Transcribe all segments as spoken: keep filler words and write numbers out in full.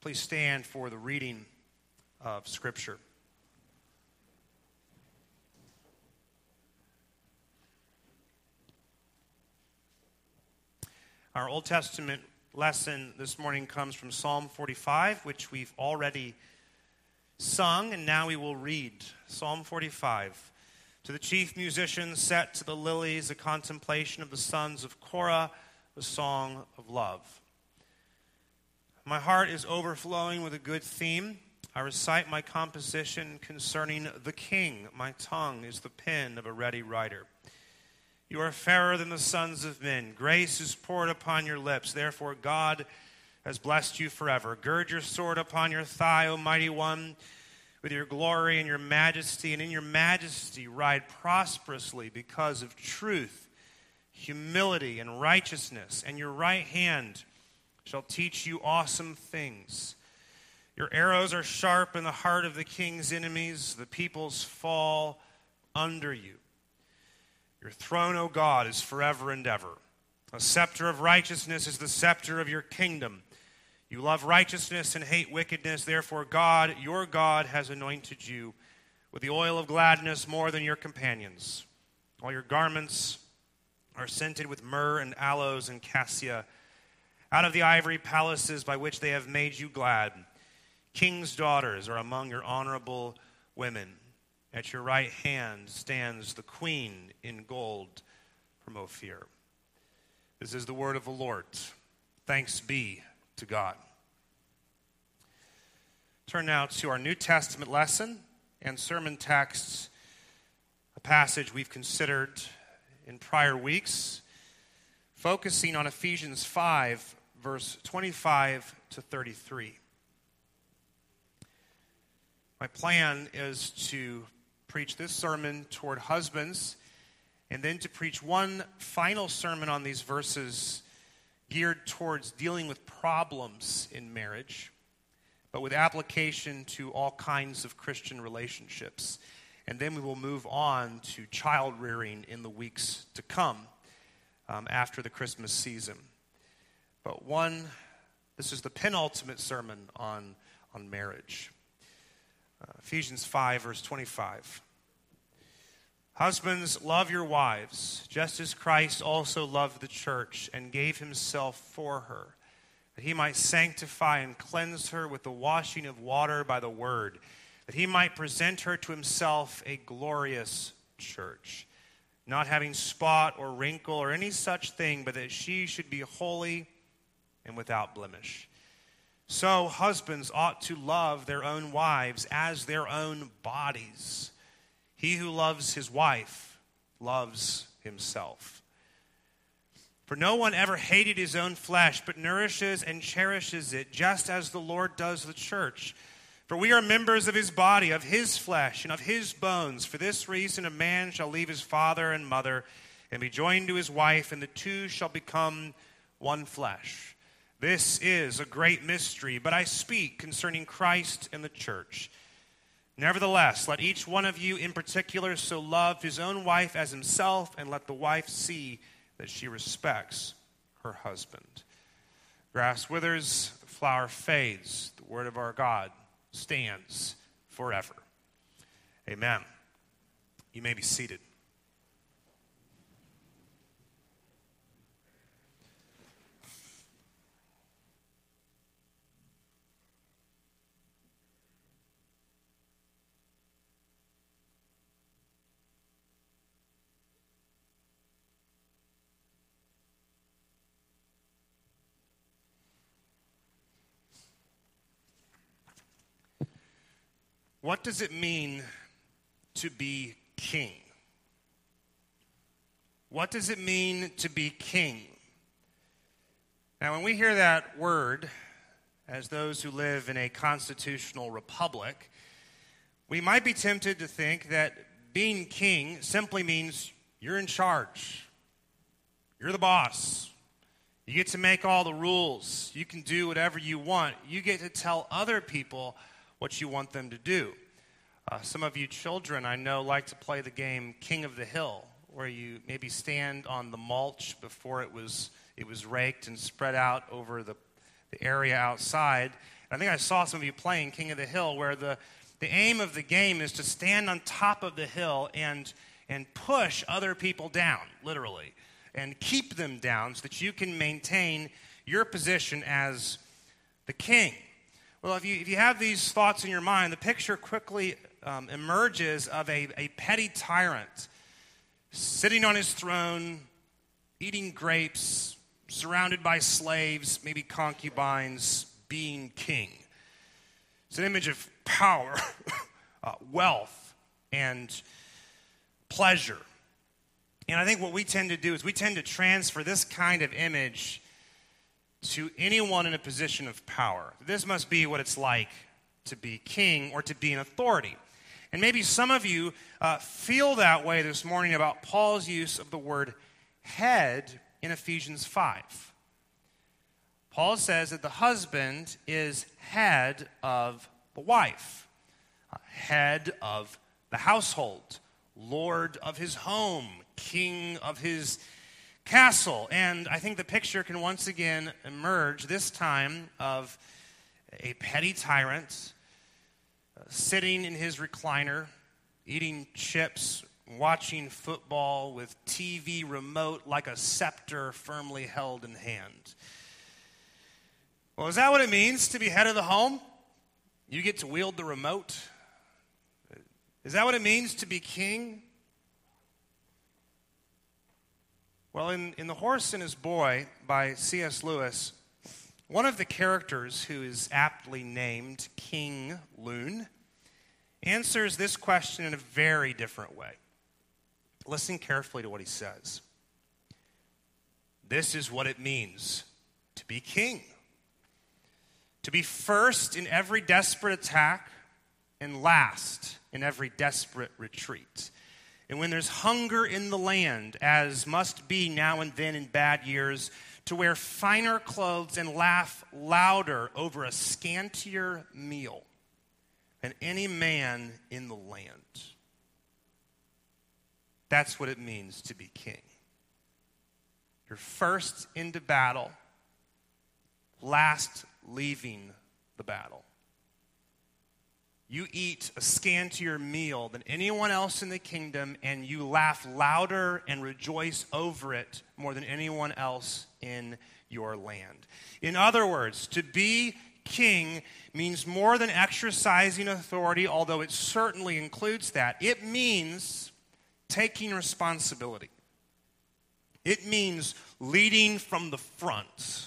Please stand for the reading of Scripture. Our Old Testament lesson this morning comes from Psalm forty-five, which we've already sung, and now we will read Psalm forty-five. To the chief musician set to the lilies, a contemplation of the sons of Korah, a song of love. My heart is overflowing with a good theme. I recite my composition concerning the King. My tongue is the pen of a ready writer. You are fairer than the sons of men. Grace is poured upon your lips. Therefore God has blessed you forever. Gird your sword upon your thigh, O mighty one, with your glory and your majesty. And in your majesty ride prosperously because of truth, humility, and righteousness. And your right hand shall teach you awesome things. Your arrows are sharp in the heart of the king's enemies. The peoples fall under you. Your throne, O God, is forever and ever. A scepter of righteousness is the scepter of your kingdom. You love righteousness and hate wickedness. Therefore, God, your God, has anointed you with the oil of gladness more than your companions. All your garments are scented with myrrh and aloes and cassia, out of the ivory palaces by which they have made you glad. King's daughters are among your honorable women. At your right hand stands the queen in gold from Ophir. This is the word of the Lord. Thanks be to God. Turn now to our New Testament lesson and sermon texts, a passage we've considered in prior weeks, focusing on Ephesians five, verse twenty-five to thirty-three. My plan is to preach this sermon toward husbands and then to preach one final sermon on these verses geared towards dealing with problems in marriage, but with application to all kinds of Christian relationships. And then we will move on to child rearing in the weeks to come um, after the Christmas season. But one, this is the penultimate sermon on, on marriage. Uh, Ephesians five, verse twenty-five. Husbands, love your wives, just as Christ also loved the church and gave himself for her, that he might sanctify and cleanse her with the washing of water by the word, that he might present her to himself a glorious church, not having spot or wrinkle or any such thing, but that she should be holy and without blemish. So husbands ought to love their own wives as their own bodies. He who loves his wife loves himself. For no one ever hated his own flesh, but nourishes and cherishes it, just as the Lord does the church. For we are members of his body, of his flesh, and of his bones. For this reason a man shall leave his father and mother and be joined to his wife, and the two shall become one flesh. This is a great mystery, but I speak concerning Christ and the church. Nevertheless, let each one of you in particular so love his own wife as himself, and let the wife see that she respects her husband. Grass withers, the flower fades. The word of our God stands forever. Amen. You may be seated. What does it mean to be king? What does it mean to be king? Now, when we hear that word, as those who live in a constitutional republic, we might be tempted to think that being king simply means you're in charge. You're the boss. You get to make all the rules. You can do whatever you want. You get to tell other people what you want them to do. Uh, some of you children, I know, like to play the game King of the Hill, where you maybe stand on the mulch before it was it was raked and spread out over the, the area outside, I think I saw some of you playing King of the Hill, where the, the aim of the game is to stand on top of the hill and, and push other people down, literally, and keep them down so that you can maintain your position as the king. Well, if you, if you have these thoughts in your mind, the picture quickly um, emerges of a, a petty tyrant sitting on his throne, eating grapes, surrounded by slaves, maybe concubines, being king. It's an image of power, uh, wealth, and pleasure. And I think what we tend to do is we tend to transfer this kind of image to anyone in a position of power. This must be what it's like to be king or to be in authority. And maybe some of you uh, feel that way this morning about Paul's use of the word head in Ephesians five. Paul says that the husband is head of the wife, head of the household, lord of his home, king of his castle. And I think the picture can once again emerge, this time of a petty tyrant uh, sitting in his recliner, eating chips, watching football with T V remote like a scepter firmly held in hand. Well, is that what it means to be head of the home? You get to wield the remote? Is that what it means to be king? Well, in, in The Horse and His Boy by C S Lewis, one of the characters, who is aptly named King Loon, answers this question in a very different way. Listen carefully to what he says. This is what it means to be king. To be first in every desperate attack and last in every desperate retreat. And when there's hunger in the land, as must be now and then in bad years, to wear finer clothes and laugh louder over a scantier meal than any man in the land. That's what it means to be king. You're first into battle, last leaving the battle. You eat a scantier meal than anyone else in the kingdom, and you laugh louder and rejoice over it more than anyone else in your land. In other words, to be king means more than exercising authority, although it certainly includes that. It means taking responsibility. It means leading from the front.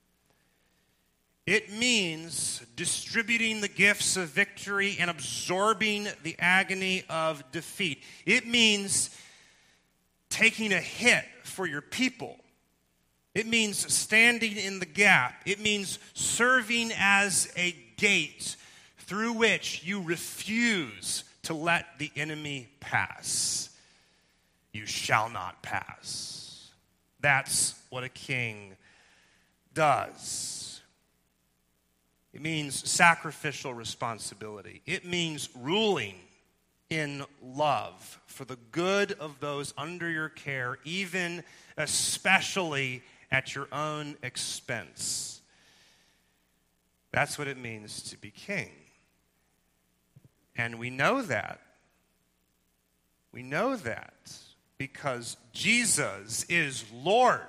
It means distributing the gifts of victory and absorbing the agony of defeat. It means taking a hit for your people. It means standing in the gap. It means serving as a gate through which you refuse to let the enemy pass. You shall not pass. That's what a king does. It means sacrificial responsibility. It means ruling in love for the good of those under your care, even especially at your own expense. That's what it means to be king. And we know that. We know that because Jesus is Lord.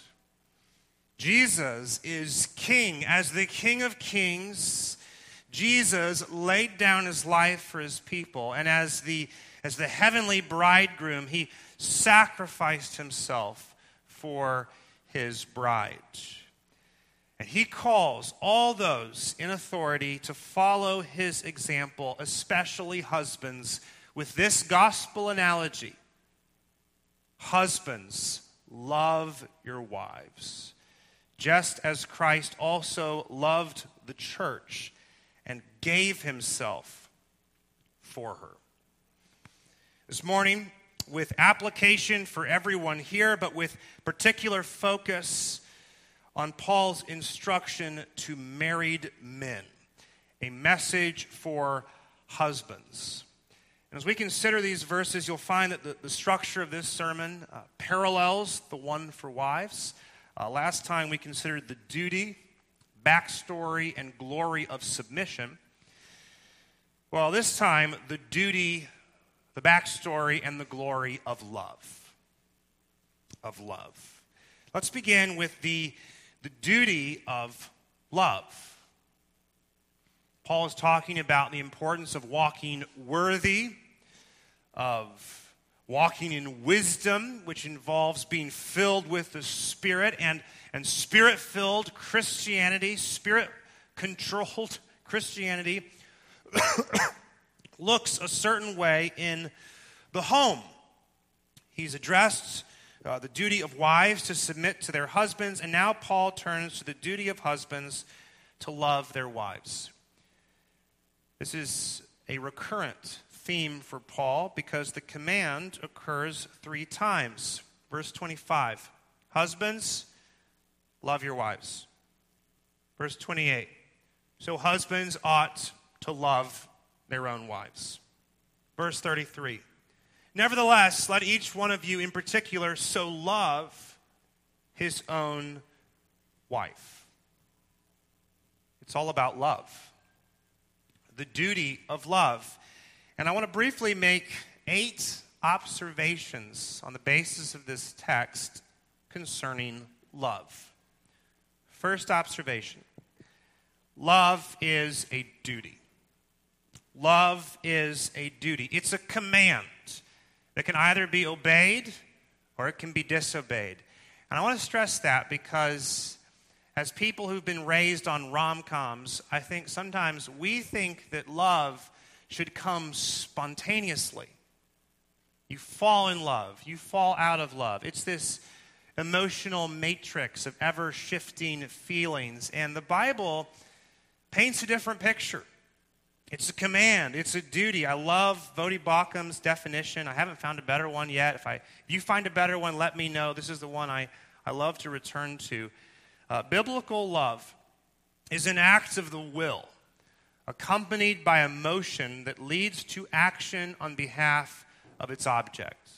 Jesus is king. As the King of Kings, Jesus laid down his life for his people. And as the, as the heavenly bridegroom, he sacrificed himself for his bride. And he calls all those in authority to follow his example, especially husbands, with this gospel analogy. Husbands, love your wives, just as Christ also loved the church and gave himself for her. This morning, with application for everyone here, but with particular focus on Paul's instruction to married men, a message for husbands. And as we consider these verses, you'll find that the, the structure of this sermon uh, parallels the one for wives. Uh, last time we considered the duty, backstory and glory of submission. Well, this time, the duty, the backstory, and the glory of love. Of love. Let's begin with the, the duty of love. Paul is talking about the importance of walking worthy, of walking in wisdom, which involves being filled with the Spirit, and, and Spirit-filled Christianity, Spirit-controlled Christianity looks a certain way in the home. He's addressed uh, the duty of wives to submit to their husbands, and now Paul turns to the duty of husbands to love their wives. This is a recurrent theme for Paul because the command occurs three times. Verse twenty-five, husbands, love your wives. Verse twenty-eight, so husbands ought to love their own wives. Verse thirty-three, nevertheless, let each one of you in particular so love his own wife. It's all about love. The duty of love. And I want to briefly make eight observations on the basis of this text concerning love. First observation, love is a duty. Love is a duty. It's a command that can either be obeyed or it can be disobeyed. And I want to stress that because as people who've been raised on rom-coms, I think sometimes we think that love should come spontaneously. You fall in love. You fall out of love. It's this emotional matrix of ever-shifting feelings. And the Bible paints a different picture. It's a command. It's a duty. I love Voddie Baucham's definition. I haven't found a better one yet. If, I, if you find a better one, let me know. This is the one I, I love to return to. Uh, biblical love is an act of the will, accompanied by emotion that leads to action on behalf of its object.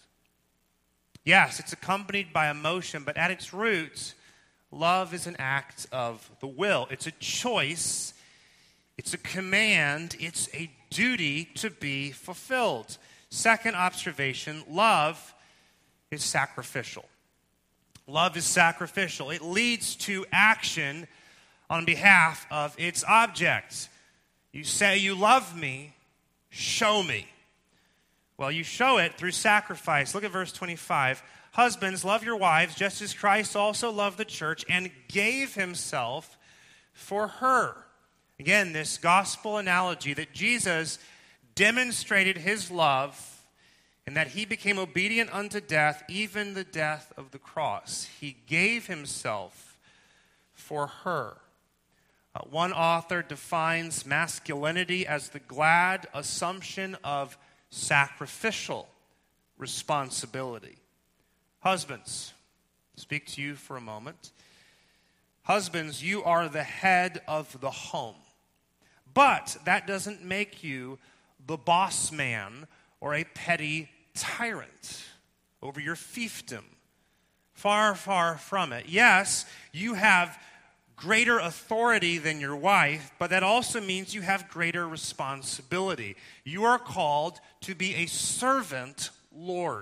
Yes, it's accompanied by emotion, but at its roots, love is an act of the will. It's a choice, it's a command, it's a duty to be fulfilled. Second observation, love is sacrificial. Love is sacrificial. It leads to action on behalf of its object. You say you love me, show me. Well, you show it through sacrifice. Look at verse twenty-five. Husbands, love your wives, just as Christ also loved the church and gave himself for her. Again, this gospel analogy that Jesus demonstrated his love and that he became obedient unto death, even the death of the cross. He gave himself for her. Uh, one author defines masculinity as the glad assumption of sacrificial responsibility. Husbands, speak to you for a moment. Husbands, you are the head of the home. But that doesn't make you the boss man or a petty tyrant over your fiefdom. Far, far from it. Yes, you have greater authority than your wife, but that also means you have greater responsibility. You are called to be a servant Lord.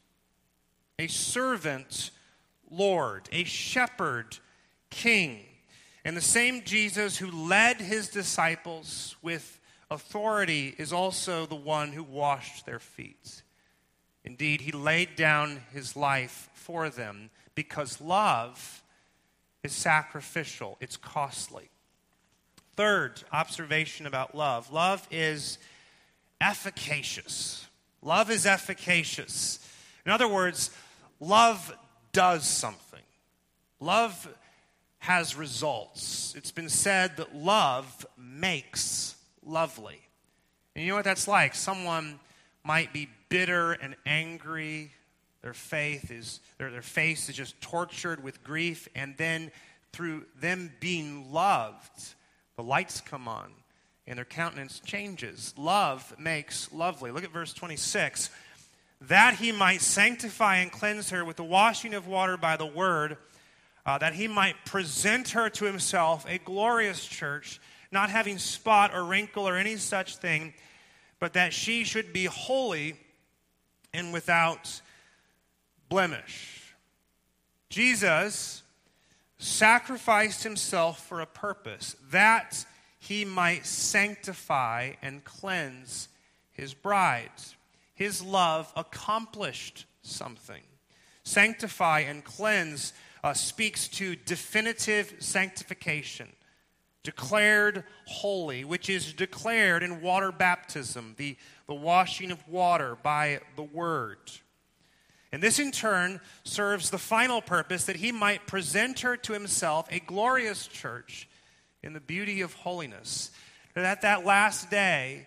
A servant Lord. A shepherd king. And the same Jesus who led his disciples with authority is also the one who washed their feet. Indeed, he laid down his life for them because love is sacrificial. It's costly. Third observation about love. Love is efficacious. Love is efficacious. In other words, love does something. Love has results. It's been said that love makes lovely. And you know what that's like? Someone might be bitter and angry. Their faith is their, their face is just tortured with grief, and then through them being loved, the lights come on and their countenance changes. Love makes lovely. Look at verse twenty-six. That he might sanctify and cleanse her with the washing of water by the word, uh, that he might present her to himself a glorious church, not having spot or wrinkle or any such thing, but that she should be holy and without blemish. Jesus sacrificed himself for a purpose, that he might sanctify and cleanse his bride. His love accomplished something. Sanctify and cleanse uh, speaks to definitive sanctification, declared holy, which is declared in water baptism, the, the washing of water by the word. And this in turn serves the final purpose, that he might present her to himself a glorious church in the beauty of holiness. That at that last day,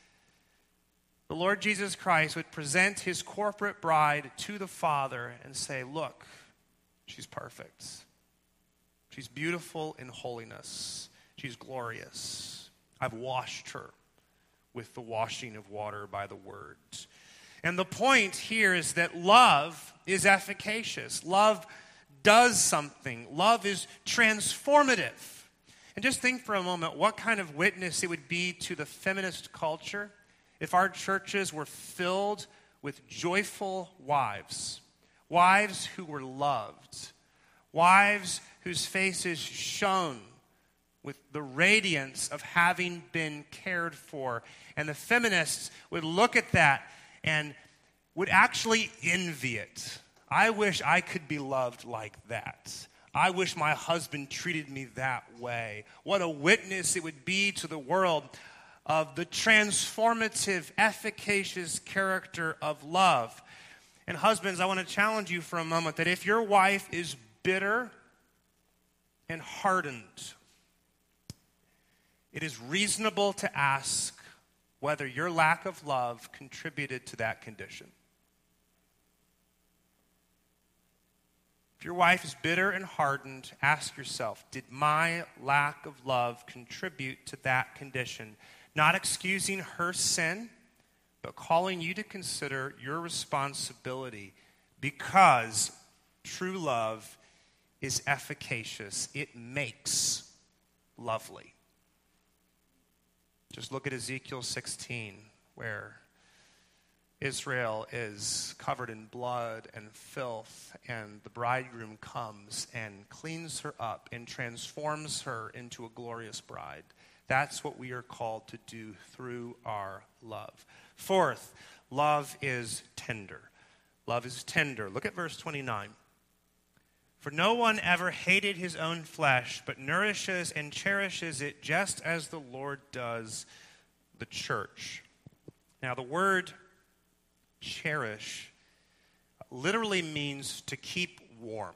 the Lord Jesus Christ would present his corporate bride to the Father and say, look, she's perfect. She's beautiful in holiness. She's glorious. I've washed her with the washing of water by the word. And the point here is that love is efficacious. Love does something. Love is transformative. And just think for a moment what kind of witness it would be to the feminist culture if our churches were filled with joyful wives. Wives who were loved. Wives whose faces shone with the radiance of having been cared for. And the feminists would look at that and would actually envy it. I wish I could be loved like that. I wish my husband treated me that way. What a witness it would be to the world of the transformative, efficacious character of love. And husbands, I want to challenge you for a moment that if your wife is bitter and hardened, it is reasonable to ask whether your lack of love contributed to that condition. If your wife is bitter and hardened, ask yourself, did my lack of love contribute to that condition? Not excusing her sin, but calling you to consider your responsibility, because true love is efficacious. It makes lovely. Just look at Ezekiel sixteen, where Israel is covered in blood and filth, and the bridegroom comes and cleans her up and transforms her into a glorious bride. That's what we are called to do through our love. Fourth, love is tender. Love is tender. Look at verse twenty-nine. For no one ever hated his own flesh, but nourishes and cherishes it just as the Lord does the church. Now, the word cherish literally means to keep warm.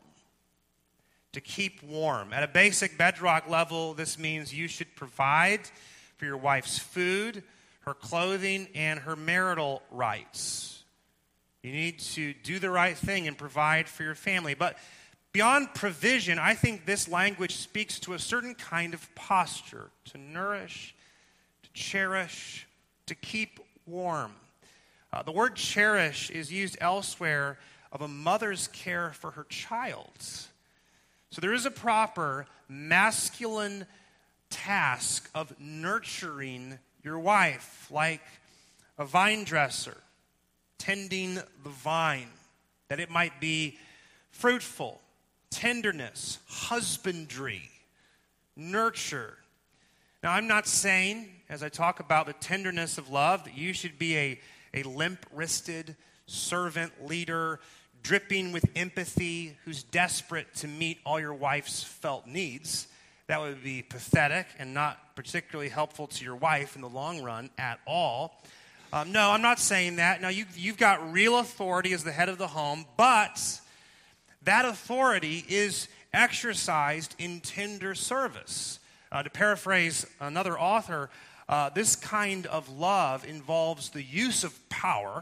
To keep warm. At a basic bedrock level, this means you should provide for your wife's food, her clothing, and her marital rights. You need to do the right thing and provide for your family. But beyond provision, I think this language speaks to a certain kind of posture. To nourish, to cherish, to keep warm. Uh, the word cherish is used elsewhere of a mother's care for her child. So there is a proper masculine task of nurturing your wife, like a vine dresser, tending the vine, that it might be fruitful, tenderness, husbandry, nurture. Now, I'm not saying, as I talk about the tenderness of love, that you should be a, a limp-wristed servant leader, dripping with empathy, who's desperate to meet all your wife's felt needs. That would be pathetic and not particularly helpful to your wife in the long run at all. Um, no, I'm not saying that. Now, you've, you've got real authority as the head of the home, but that authority is exercised in tender service. Uh, to paraphrase another author, uh, this kind of love involves the use of power,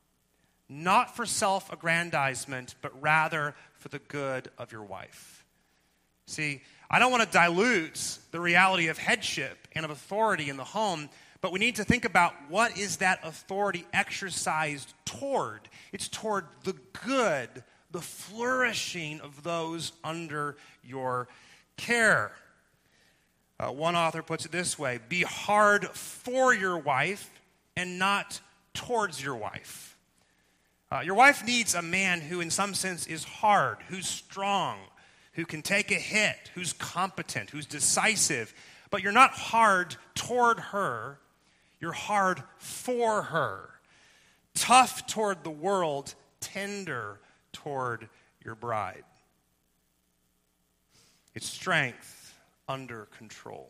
not for self-aggrandizement, but rather for the good of your wife. See, I don't want to dilute the reality of headship and of authority in the home, but we need to think about what is that authority exercised toward. It's toward the good, the flourishing of those under your care. Uh, one author puts it this way: be hard for your wife and not towards your wife. Uh, your wife needs a man who in some sense is hard, who's strong, who can take a hit, who's competent, who's decisive. But you're not hard toward her, you're hard for her. Tough toward the world, tender toward your bride. It's strength under control.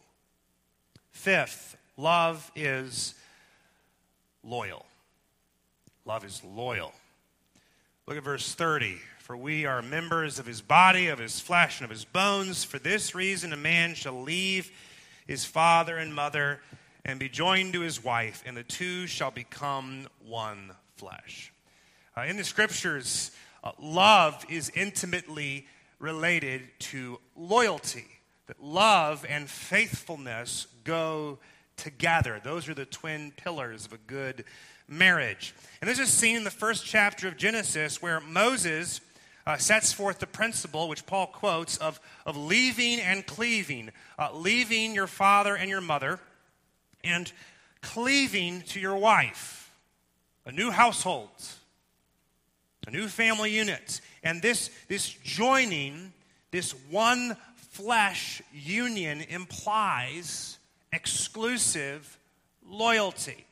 Fifth, love is loyal. Love is loyal. Look at verse thirty. For we are members of his body, of his flesh, and of his bones. For this reason a man shall leave his father and mother and be joined to his wife, and the two shall become one flesh. Uh, in the scriptures, uh, love is intimately related to loyalty. That love and faithfulness go together. Those are the twin pillars of a good marriage. And this is seen in the first chapter of Genesis, where Moses uh, sets forth the principle, which Paul quotes, of, of leaving and cleaving. Uh, leaving your father and your mother and cleaving to your wife. A new household. A new family unit. And this, this joining, this one flesh union implies exclusive loyalty.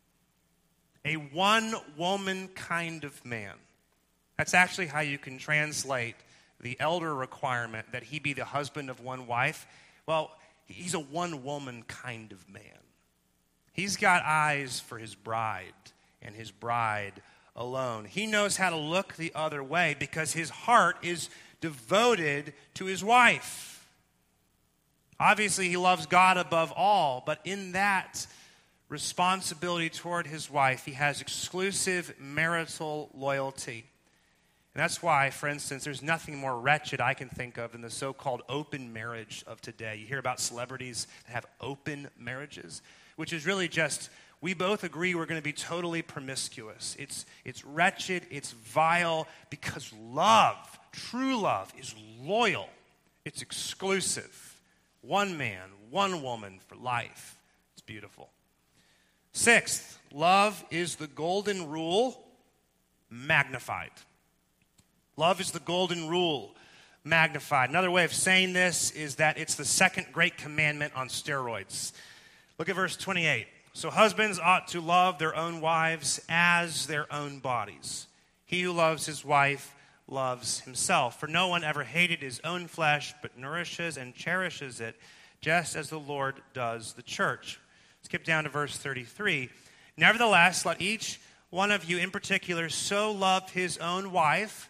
A one-woman kind of man. That's actually how you can translate the elder requirement that he be the husband of one wife. Well, he's a one-woman kind of man. He's got eyes for his bride and his bride alone. He knows how to look the other way because his heart is devoted to his wife. Obviously, he loves God above all, but in that responsibility toward his wife, he has exclusive marital loyalty. And that's why, for instance, there's nothing more wretched I can think of than the so-called open marriage of today. You hear about celebrities that have open marriages, which is really just, we both agree we're going to be totally promiscuous. It's, it's wretched, it's vile, because love, true love, is loyal. It's exclusive. One man, one woman for life. It's beautiful. Sixth, love is the golden rule magnified. Love is the golden rule magnified. Another way of saying this is that it's the second great commandment on steroids. Look at verse twenty-eight. So husbands ought to love their own wives as their own bodies. He who loves his wife loves himself. For no one ever hated his own flesh, but nourishes and cherishes it, just as the Lord does the church. Skip down to verse thirty-three. Nevertheless, let each one of you in particular so love his own wife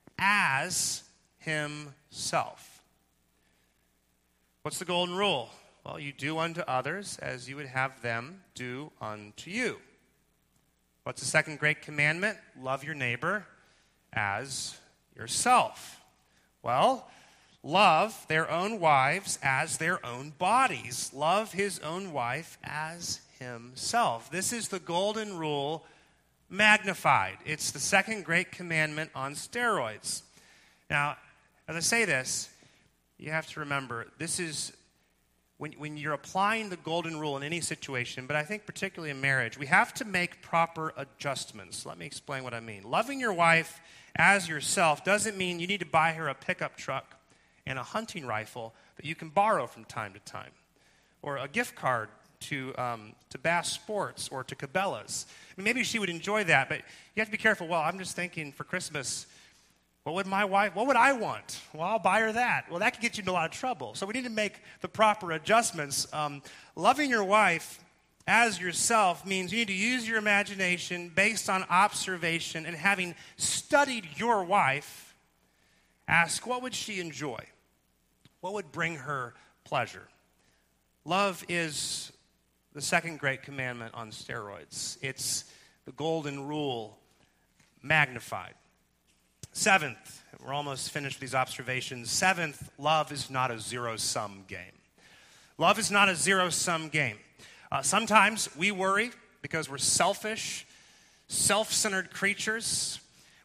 as himself. What's the golden rule? Well, you do unto others as you would have them do unto you. What's the second great commandment? Love your neighbor as yourself. Well, love their own wives as their own bodies. Love his own wife as himself. This is the golden rule magnified. It's the second great commandment on steroids. Now, as I say this, you have to remember, this is, when, when you're applying the golden rule in any situation, but I think particularly in marriage, we have to make proper adjustments. Let me explain what I mean. Loving your wife as yourself doesn't mean you need to buy her a pickup truck and a hunting rifle that you can borrow from time to time, or a gift card to um, to Bass Sports or to Cabela's. I mean, maybe she would enjoy that, but you have to be careful. Well, I'm just thinking for Christmas, what would my wife, what would I want? Well, I'll buy her that. Well, that could get you into a lot of trouble. So we need to make the proper adjustments. Um, loving your wife as yourself means you need to use your imagination based on observation, and having studied your wife, ask, what would she enjoy? What would bring her pleasure? Love is the second great commandment on steroids. It's the golden rule magnified. Seventh, we're almost finished with these observations. Seventh, love is not a zero-sum game. Love is not a zero-sum game. Uh, sometimes we worry because we're selfish, self-centered creatures.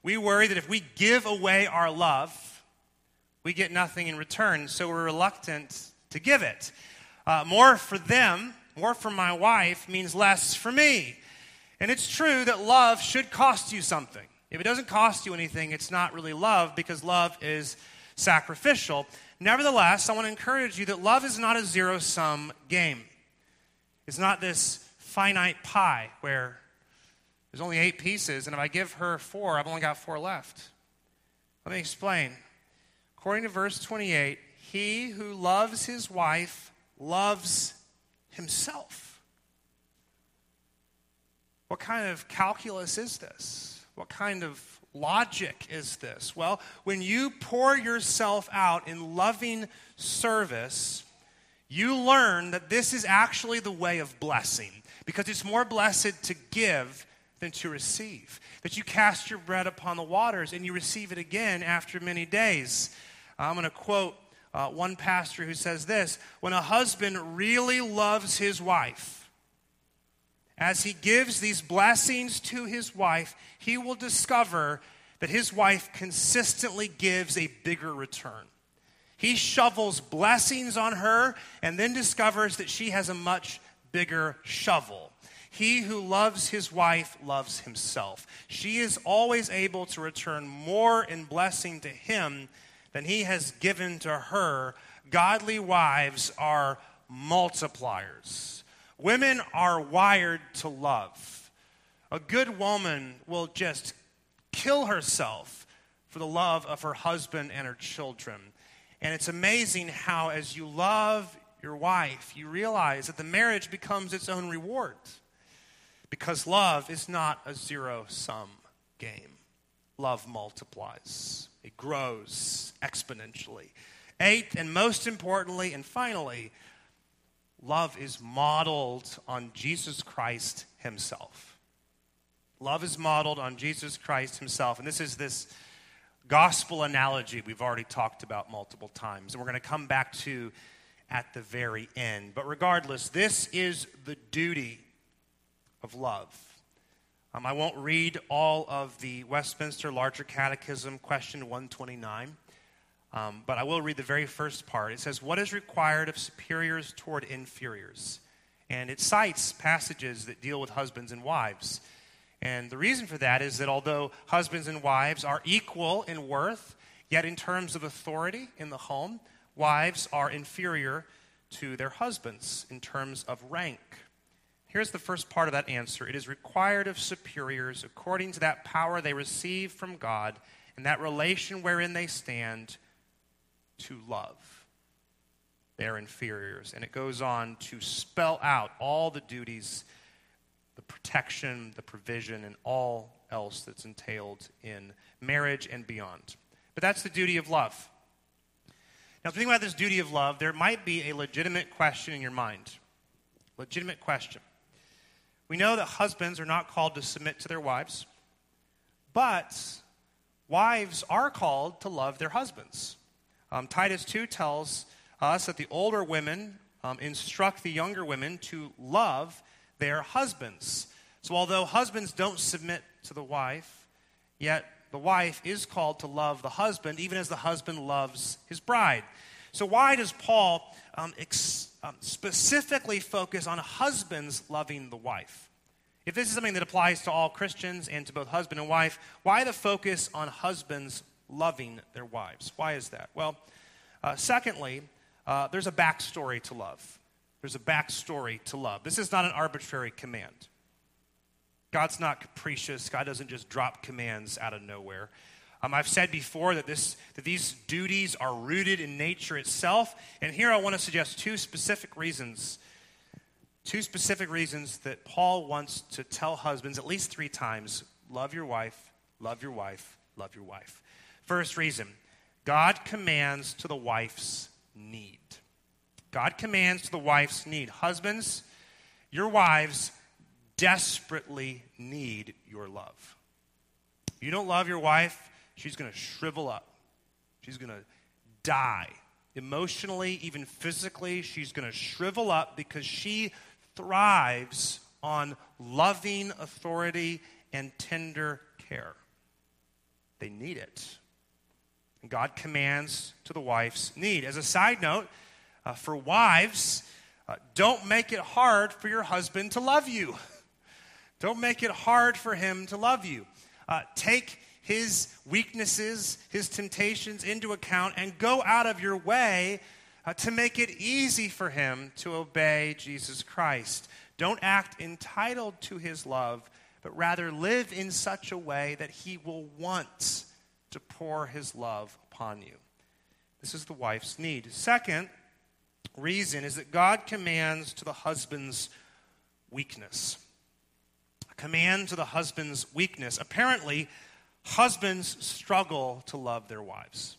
We worry that if we give away our love, we get nothing in return, so we're reluctant to give it. Uh, more for them, more for my wife, means less for me. And it's true that love should cost you something. If it doesn't cost you anything, it's not really love, because love is sacrificial. Nevertheless, I want to encourage you that love is not a zero-sum game. It's not this finite pie where there's only eight pieces, and if I give her four, I've only got four left. Let me explain. According to verse twenty-eight, he who loves his wife loves himself. What kind of calculus is this? What kind of logic is this? Well, when you pour yourself out in loving service, you learn that this is actually the way of blessing, because it's more blessed to give than to receive. That you cast your bread upon the waters and you receive it again after many days. I'm going to quote uh, one pastor who says this: when a husband really loves his wife, as he gives these blessings to his wife, he will discover that his wife consistently gives a bigger return. He shovels blessings on her and then discovers that she has a much bigger shovel. He who loves his wife loves himself. She is always able to return more in blessing to him than he has given to her. Godly wives are multipliers. Women are wired to love. A good woman will just kill herself for the love of her husband and her children. And it's amazing how, as you love your wife, you realize that the marriage becomes its own reward. Because love is not a zero-sum game. Love multiplies. It grows exponentially. Eighth, and most importantly and finally, love is modeled on Jesus Christ himself. Love is modeled on Jesus Christ himself. And this is this gospel analogy we've already talked about multiple times. And we're going to come back to at the very end. But regardless, this is the duty of love. Um, I won't read all of the Westminster Larger Catechism, question one twenty-nine. Um, but I will read the very first part. It says, what is required of superiors toward inferiors? And it cites passages that deal with husbands and wives. And the reason for that is that although husbands and wives are equal in worth, yet in terms of authority in the home, wives are inferior to their husbands in terms of rank. Here's the first part of that answer. It is required of superiors, according to that power they receive from God and that relation wherein they stand, to love their inferiors. And it goes on to spell out all the duties, the protection, the provision, and all else that's entailed in marriage and beyond. But that's the duty of love. Now, thinking about this duty of love, there might be a legitimate question in your mind. Legitimate question. We know that husbands are not called to submit to their wives, but wives are called to love their husbands. Um, Titus two tells us that the older women um, instruct the younger women to love their husbands. So although husbands don't submit to the wife, yet the wife is called to love the husband, even as the husband loves his bride. So why does Paul um, ex- um, specifically focus on husbands loving the wife? If this is something that applies to all Christians and to both husband and wife, why the focus on husbands loving their wives? Why is that? Well, uh, secondly, uh, there's a backstory to love. There's a backstory to love. This is not an arbitrary command. God's not capricious. God doesn't just drop commands out of nowhere. Um, I've said before that this that these duties are rooted in nature itself. And here I want to suggest two specific reasons, two specific reasons that Paul wants to tell husbands at least three times, love your wife, love your wife, love your wife. First reason, God commands to the wife's need. God commands to the wife's need. Husbands, your wives desperately need your love. If you don't love your wife, she's going to shrivel up. She's going to die. Emotionally, even physically, she's going to shrivel up because she thrives on loving authority and tender care. they need it. And God commands to the wife's need. As a side note, uh, for wives, uh, don't make it hard for your husband to love you. Don't make it hard for him to love you. Uh, take his weaknesses, his temptations into account, and go out of your way uh, to make it easy for him to obey Jesus Christ. Don't act entitled to his love, but rather live in such a way that he will want to pour his love upon you. This is the wife's need. Second reason is that God commands to the husband's weakness. A command to the husband's weakness. Apparently, husbands struggle to love their wives.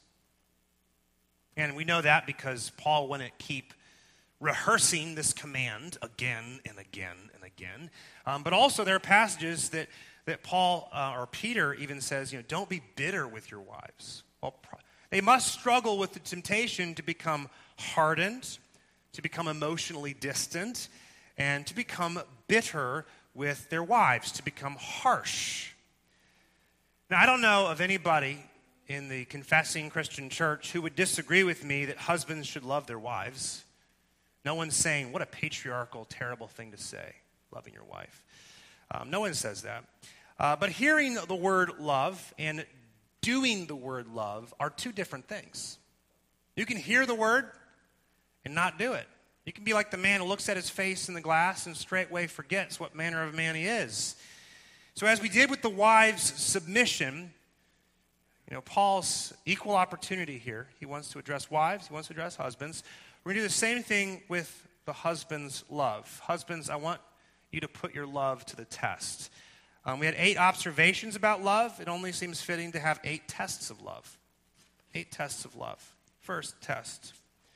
And we know that because Paul wouldn't keep rehearsing this command again and again and again. Um, but also there are passages that, that Paul uh, or Peter even says, you know, don't be bitter with your wives. Well, they must struggle with the temptation to become hardened, to become emotionally distant, and to become bitter with their wives, to become harsh. Now, I don't know of anybody in the confessing Christian church who would disagree with me that husbands should love their wives. No one's saying, what a patriarchal, terrible thing to say, loving your wife. Um, no one says that. Uh, but hearing the word love and doing the word love are two different things. You can hear the word and not do it. You can be like the man who looks at his face in the glass and straightway forgets what manner of man he is. So as we did with the wives' submission, you know, Paul's equal opportunity here. He wants to address wives. He wants to address husbands. We're going to do the same thing with the husband's love. Husbands, I want you to put your love to the test. Um, we had eight observations about love. It only seems fitting to have eight tests of love. Eight tests of love. First test.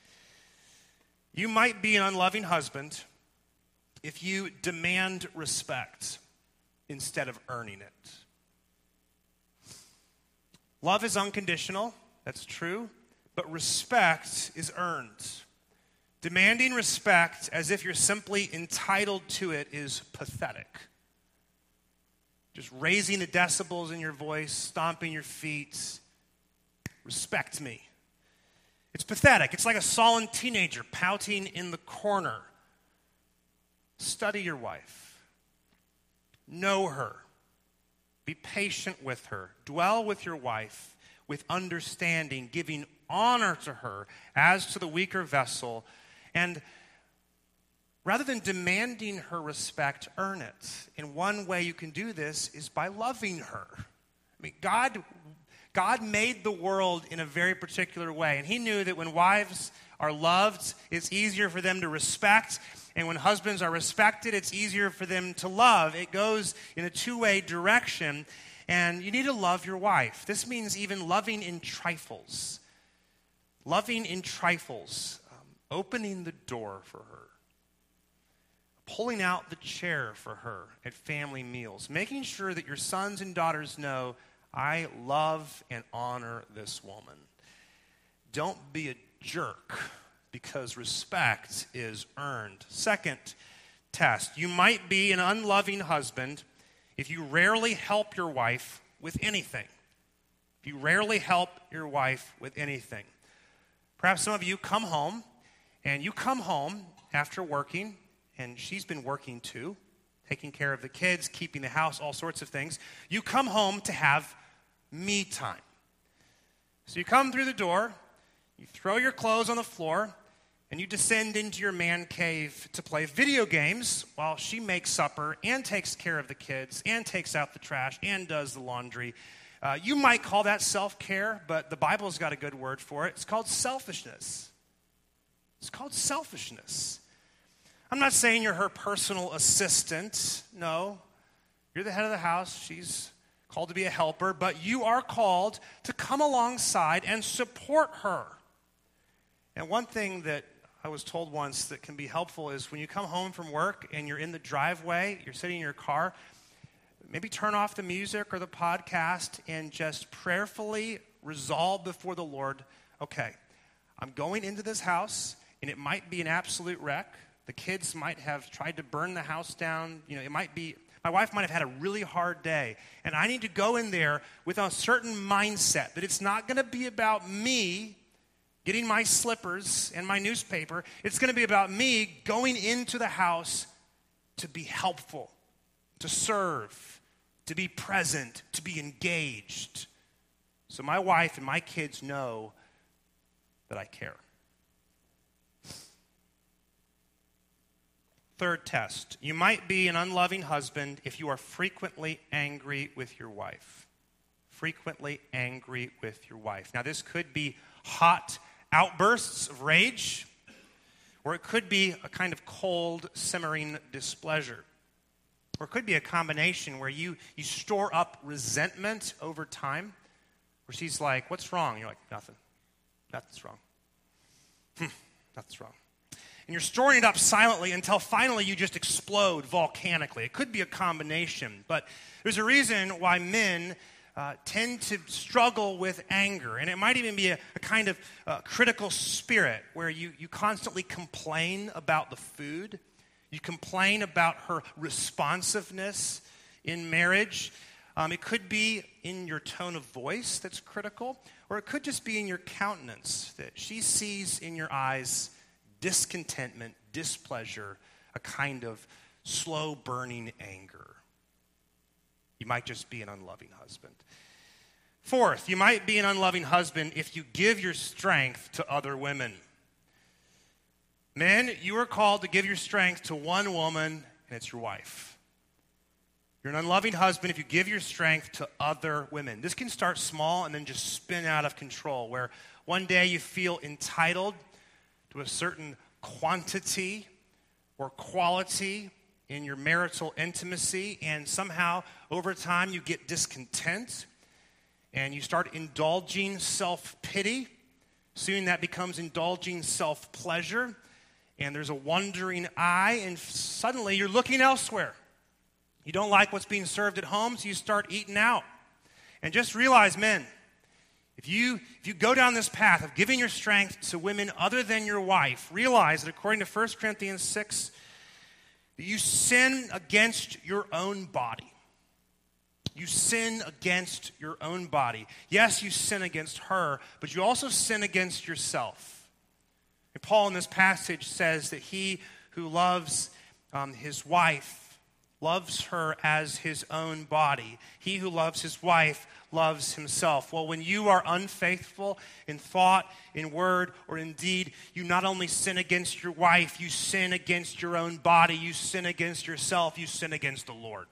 You might be an unloving husband if you demand respect instead of earning it. Love is unconditional, that's true, but respect is earned. Demanding respect as if you're simply entitled to it is pathetic. Just raising the decibels in your voice, stomping your feet, respect me. It's pathetic. It's like a sullen teenager pouting in the corner. Study your wife. Know her. Be patient with her. Dwell with your wife with understanding, giving honor to her as to the weaker vessel. And rather than demanding her respect, earn it. And one way you can do this is by loving her. I mean, God, God made the world in a very particular way. And he knew that when wives are loved, it's easier for them to respect. And when husbands are respected, it's easier for them to love. It goes in a two-way direction. And you need to love your wife. This means even loving in trifles. Loving in trifles. Um, opening the door for her. Pulling out the chair for her at family meals. Making sure that your sons and daughters know, I love and honor this woman. Don't be a jerk, because respect is earned. Second test. You might be an unloving husband if you rarely help your wife with anything. If you rarely help your wife with anything. Perhaps some of you come home, and you come home after working, and she's been working too, taking care of the kids, keeping the house, all sorts of things. You come home to have me time. So you come through the door, you throw your clothes on the floor, and you descend into your man cave to play video games while she makes supper and takes care of the kids and takes out the trash and does the laundry. Uh, you might call that self-care, but the Bible's got a good word for it. It's called selfishness. It's called selfishness. I'm not saying you're her personal assistant. No, you're the head of the house. She's called to be a helper, but you are called to come alongside and support her. And one thing that I was told once that can be helpful is when you come home from work and you're in the driveway, you're sitting in your car, maybe turn off the music or the podcast and just prayerfully resolve before the Lord, okay, I'm going into this house and it might be an absolute wreck. The kids might have tried to burn the house down. You know, it might be My wife might have had a really hard day, and I need to go in there with a certain mindset that it's not going to be about me getting my slippers and my newspaper. It's going to be about me going into the house to be helpful, to serve, to be present, to be engaged. So my wife and my kids know that I care. Third test. You might be an unloving husband if you are frequently angry with your wife. Frequently angry with your wife. Now, this could be hot outbursts of rage, or it could be a kind of cold, simmering displeasure. Or it could be a combination where you, you store up resentment over time, where she's like, what's wrong? You're like, nothing. Nothing's wrong. Hmm, nothing's wrong. And you're storing it up silently until finally you just explode volcanically. It could be a combination, but there's a reason why men uh, tend to struggle with anger. And it might even be a, a kind of uh, critical spirit where you, you constantly complain about the food. You complain about her responsiveness in marriage. Um, it could be in your tone of voice that's critical, or it could just be in your countenance that she sees in your eyes discontentment, displeasure, a kind of slow-burning anger. You might just be an unloving husband. Fourth, you might be an unloving husband if you give your strength to other women. Men, you are called to give your strength to one woman, and it's your wife. You're an unloving husband if you give your strength to other women. This can start small and then just spin out of control, where one day you feel entitled to a certain quantity or quality in your marital intimacy, and somehow over time you get discontent and you start indulging self-pity. Soon that becomes indulging self-pleasure, and there's a wandering eye, and suddenly you're looking elsewhere. You don't like what's being served at home, so you start eating out. And just realize, men, If you, if you go down this path of giving your strength to women other than your wife, realize that according to First Corinthians six, that you sin against your own body. You sin against your own body. Yes, you sin against her, but you also sin against yourself. And Paul in this passage says that he who loves um, his wife loves her as his own body. He who loves his wife loves himself. Well, when you are unfaithful in thought, in word, or in deed, you not only sin against your wife, you sin against your own body, you sin against yourself, you sin against the Lord.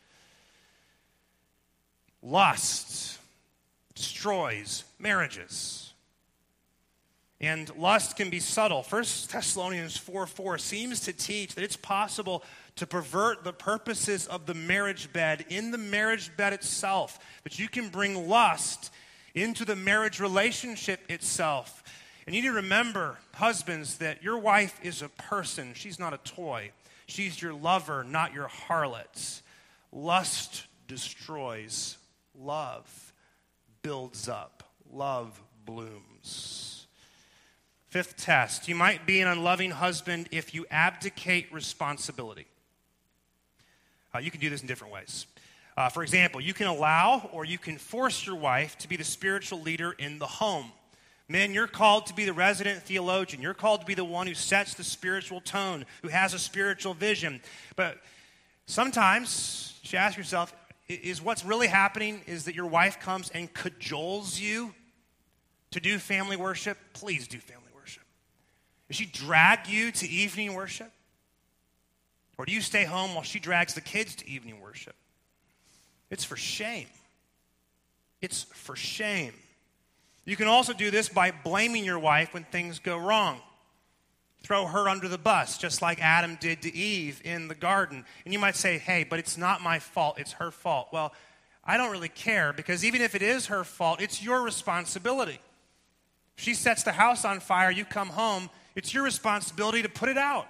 Lust destroys marriages. And lust can be subtle. First Thessalonians four four seems to teach that it's possible to pervert the purposes of the marriage bed in the marriage bed itself. That you can bring lust into the marriage relationship itself. And you need to remember, husbands, that your wife is a person. She's not a toy. She's your lover, not your harlot. Lust destroys. Love builds up. Love blooms. Fifth test. You might be an unloving husband if you abdicate responsibility. Uh, you can do this in different ways. Uh, for example, you can allow or you can force your wife to be the spiritual leader in the home. Men, you're called to be the resident theologian. You're called to be the one who sets the spiritual tone, who has a spiritual vision. But sometimes you should ask yourself, is what's really happening is that your wife comes and cajoles you to do family worship? Please do family worship. Does she drag you to evening worship? Or do you stay home while she drags the kids to evening worship? It's for shame. It's for shame. You can also do this by blaming your wife when things go wrong. Throw her under the bus, just like Adam did to Eve in the garden. And you might say, hey, but it's not my fault, it's her fault. Well, I don't really care, because even if it is her fault, it's your responsibility. If she sets the house on fire, you come home, it's your responsibility to put it out.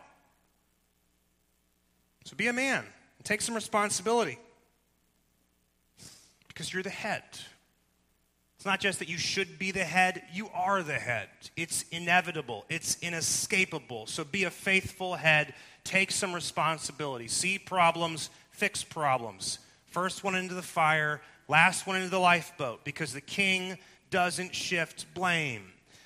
So be a man and take some responsibility, because you're the head. It's not just that you should be the head, you are the head. It's inevitable, it's inescapable. So be a faithful head, take some responsibility, see problems, fix problems. First one into the fire, last one into the lifeboat, because the king doesn't shift blame.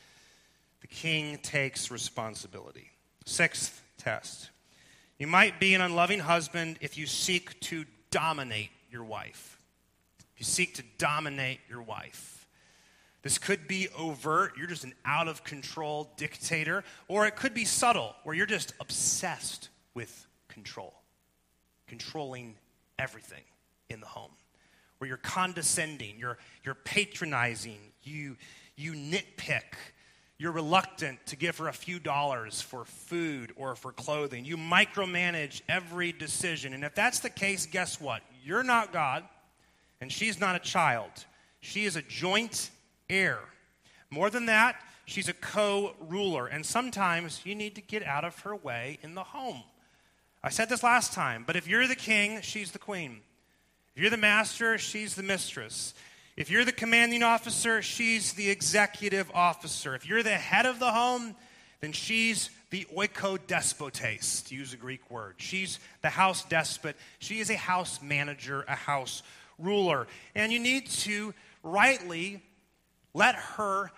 The king takes responsibility. Sixth test. You might be an unloving husband if you seek to dominate your wife. If you seek to dominate your wife. This could be overt, you're just an out-of-control dictator, or it could be subtle, where you're just obsessed with control, controlling everything in the home, where you're condescending, you're, you're patronizing, you, you nitpick, you're reluctant to give her a few dollars for food or for clothing. You micromanage every decision, and if that's the case, guess what? You're not God, and she's not a child. She is a joint heir. More than that, she's a co-ruler, and sometimes you need to get out of her way in the home. I said this last time, but if you're the king, she's the queen. If you're the master, she's the mistress. If you're the commanding officer, she's the executive officer. If you're the head of the home, then she's the oikodespotes, to use a Greek word. She's the house despot. She is a house manager, a house ruler. And you need to rightly let her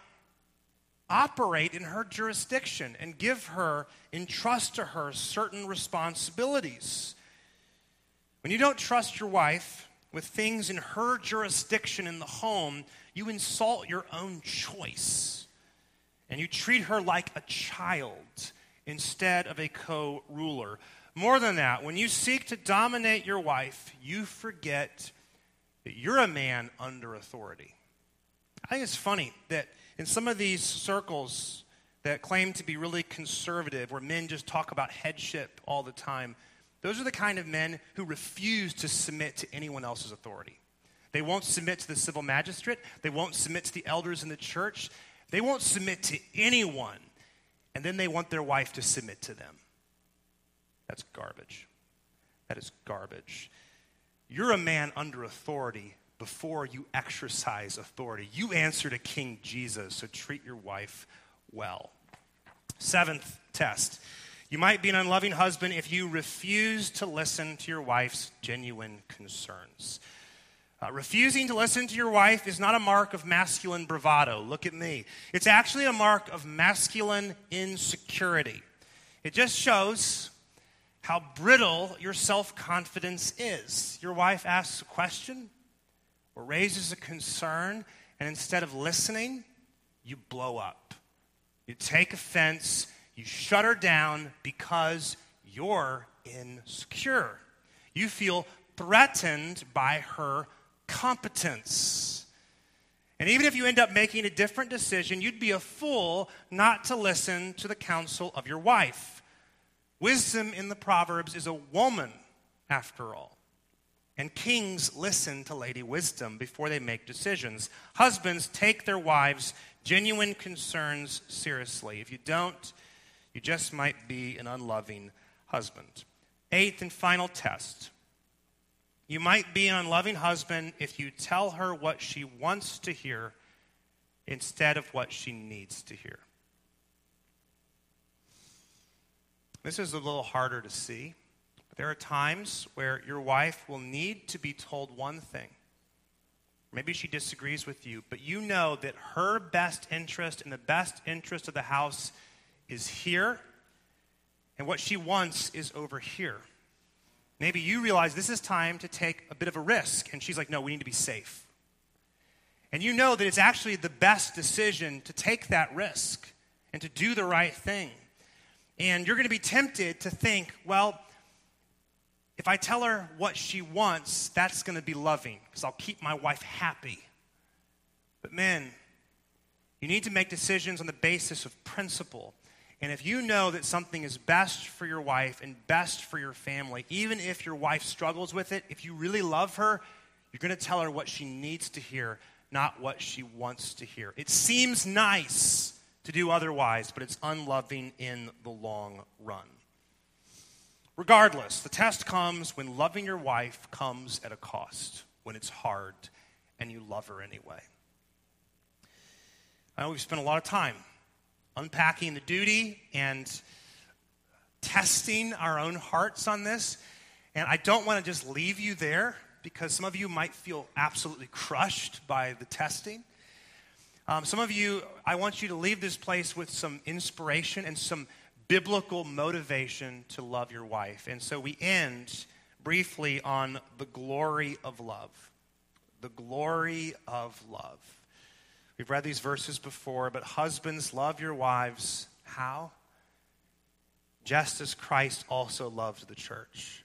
operate in her jurisdiction and give her, entrust to her certain responsibilities. When you don't trust your wife with things in her jurisdiction in the home, you insult your own choice. And you treat her like a child instead of a co-ruler. More than that, when you seek to dominate your wife, you forget that you're a man under authority. I think it's funny that in some of these circles that claim to be really conservative, where men just talk about headship all the time, those are the kind of men who refuse to submit to anyone else's authority. They won't submit to the civil magistrate. They won't submit to the elders in the church. They won't submit to anyone. And then they want their wife to submit to them. That's garbage. That is garbage. You're a man under authority before you exercise authority. You answer to King Jesus, so treat your wife well. Seventh test. You might be an unloving husband if you refuse to listen to your wife's genuine concerns. Uh, refusing to listen to your wife is not a mark of masculine bravado. Look at me. It's actually a mark of masculine insecurity. It just shows how brittle your self-confidence is. Your wife asks a question or raises a concern, and instead of listening, you blow up. You take offense, you shut her down because you're insecure. You feel threatened by her competence. And even if you end up making a different decision, you'd be a fool not to listen to the counsel of your wife. Wisdom in the Proverbs is a woman, after all. And kings listen to Lady Wisdom before they make decisions. Husbands take their wives' genuine concerns seriously. If you don't, you just might be an unloving husband. Eighth and final test. You might be an unloving husband if you tell her what she wants to hear instead of what she needs to hear. This is a little harder to see. There are times where your wife will need to be told one thing. Maybe she disagrees with you, but you know that her best interest and the best interest of the house is here, and what she wants is over here. Maybe you realize this is time to take a bit of a risk, and she's like, no, we need to be safe. And you know that it's actually the best decision to take that risk and to do the right thing. And you're going to be tempted to think, well, if I tell her what she wants, that's going to be loving because I'll keep my wife happy. But men, you need to make decisions on the basis of principle. And if you know that something is best for your wife and best for your family, even if your wife struggles with it, if you really love her, you're going to tell her what she needs to hear, not what she wants to hear. It seems nice to do otherwise, but it's unloving in the long run. Regardless, the test comes when loving your wife comes at a cost, when it's hard and you love her anyway. I know we've spent a lot of time unpacking the duty and testing our own hearts on this. And I don't want to just leave you there, because some of you might feel absolutely crushed by the testing. Um, some of you, I want you to leave this place with some inspiration and some biblical motivation to love your wife. And so we end briefly on the glory of love. The glory of love. We've read these verses before, but husbands, love your wives. How? Just as Christ also loved the church.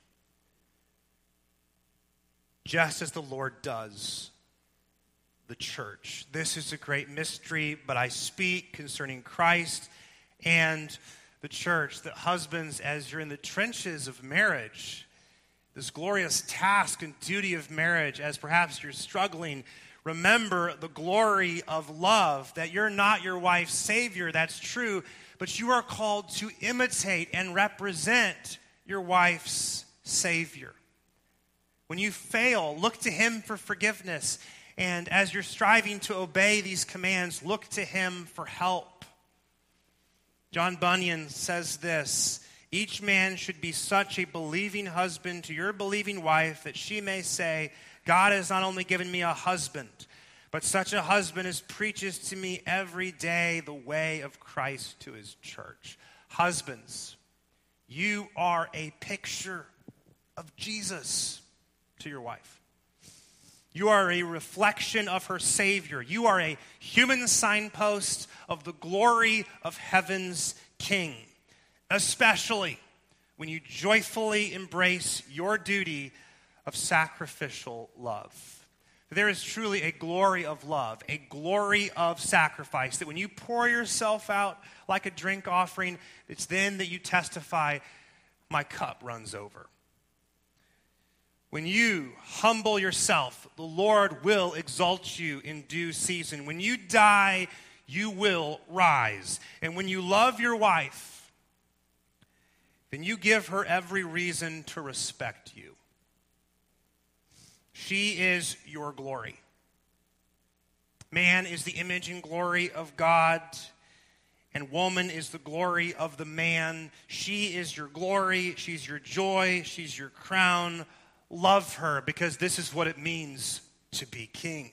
Just as the Lord does the church. This is a great mystery, but I speak concerning Christ and the church, that husbands, as you're in the trenches of marriage, this glorious task and duty of marriage, as perhaps you're struggling, remember the glory of love, that you're not your wife's savior, that's true, but you are called to imitate and represent your wife's savior. When you fail, look to him for forgiveness. And as you're striving to obey these commands, look to him for help. John Bunyan says this: each man should be such a believing husband to your believing wife that she may say, God has not only given me a husband, but such a husband as preaches to me every day the way of Christ to his church. Husbands, you are a picture of Jesus to your wife. You are a reflection of her Savior. You are a human signpost of the glory of heaven's King, especially when you joyfully embrace your duty of sacrificial love. There is truly a glory of love, a glory of sacrifice, that when you pour yourself out like a drink offering, it's then that you testify, my cup runs over. When you humble yourself, the Lord will exalt you in due season. When you die, you will rise. And when you love your wife, then you give her every reason to respect you. She is your glory. Man is the image and glory of God, and woman is the glory of the man. She is your glory. She's your joy. She's your crown. Love her, because this is what it means to be king.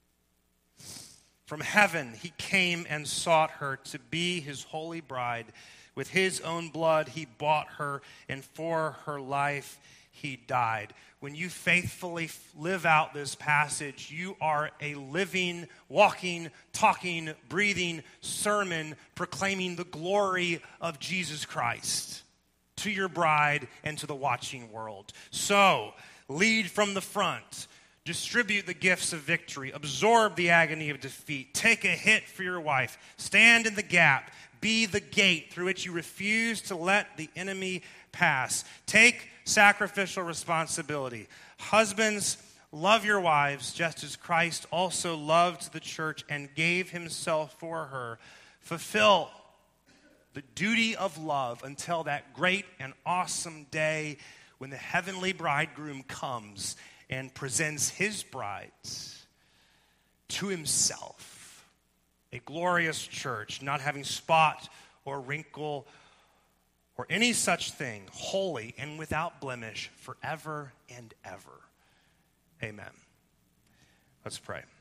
From heaven, he came and sought her to be his holy bride. With his own blood, he bought her, and for her life, he died. When you faithfully live out this passage, you are a living, walking, talking, breathing sermon proclaiming the glory of Jesus Christ to your bride and to the watching world. So, lead from the front. Distribute the gifts of victory. Absorb the agony of defeat. Take a hit for your wife. Stand in the gap. Be the gate through which you refuse to let the enemy pass. Take sacrificial responsibility. Husbands, love your wives just as Christ also loved the church and gave himself for her. Fulfill the duty of love until that great and awesome day when the heavenly bridegroom comes and presents his bride to himself. A glorious church, not having spot or wrinkle or any such thing, holy and without blemish forever and ever. Amen. Let's pray.